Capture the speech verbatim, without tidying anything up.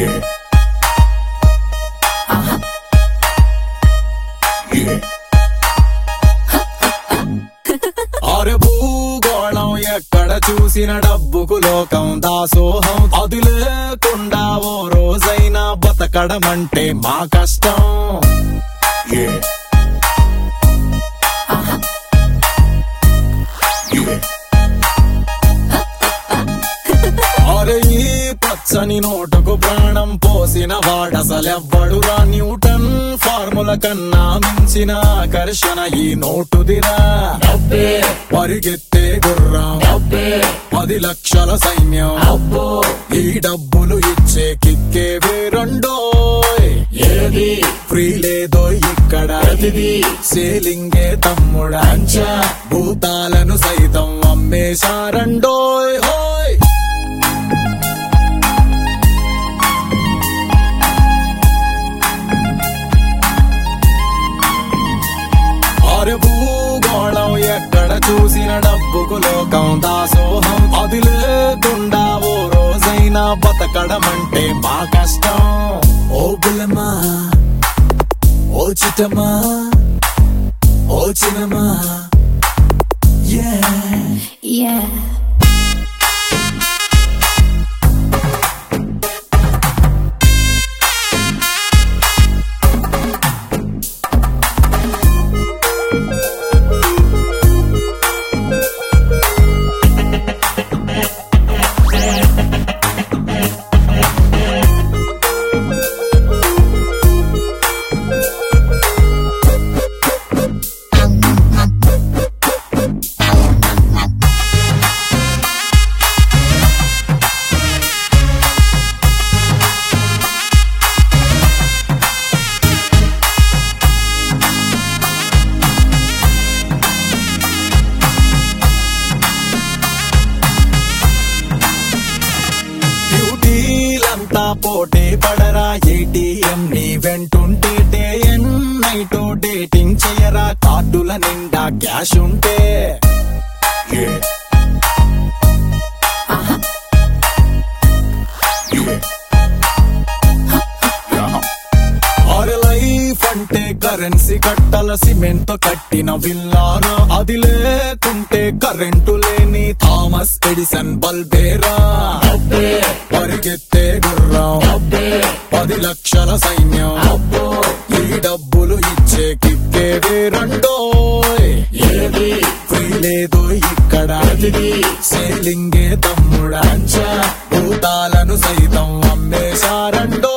Yeah. Uh-huh. Yeah. అరే భూగోళం ఎక్కడ చూసిన డబ్బుకు లోకం దాసోహం అది లేకుండా ఓ రోజైనా బతకడమంటే మా కష్టం. Yeah. Uh-huh. Yeah. అరే ఈ పచ్చని నోటుకు ప్రాణం పోసిన వాడసలెవ్వడురా, న్యూటన్ ఫార్ముల కన్నా మించిన ఆకర్షణ ఈ నోటుదిరా. పరిగెత్తే గుర్రం పది లక్షల సైన్యం, ఈ డబ్బులు ఇచ్చే కిక్కే వేరండో. ఏది ఫ్రీ లేదో ఇక్కడ, సేలింగే తమ్ముడా, భూతాలను సైతం అమ్మేశారండోయ్. హోయ్ అరే భూగోళం ఎక్కడ చూసిన డబ్బుకు లోకం దాసోహం అది లేకుండా ఓ రోజైనా బతకడమంటే మా కష్టం. ఓ బుల్లమా, ఓ చిట్టమా, ఓ చిన్నమా. Yeah. Yeah. పోటీ పడరా, ఏటీఎం నీ వెంటుంటే డే అండ్ నైట్ డేటింగ్ చేయరా, కార్డుల నిండా క్యాష్ ఉంటే. Yeah. Uh-huh. Yeah. అరే లైఫ్ అంటే కరెన్సీ కట్టల సిమెంట్ తో కట్టిన విల్లారా, అది లేకుంటే కరెంటు లేని థామస్ ఎడిసన్ బల్బేరా. పరిగెత్తే గుర్రం పది లక్షల సైన్యం, ఈ డబ్బులు ఇచ్చే కిక్కే వేరండోయ్. ఏది ఫ్రీ లేదో ఇక్కడ, సేలింగే తమ్ముడా, భూతాలను సైతం అమ్మేశారండో.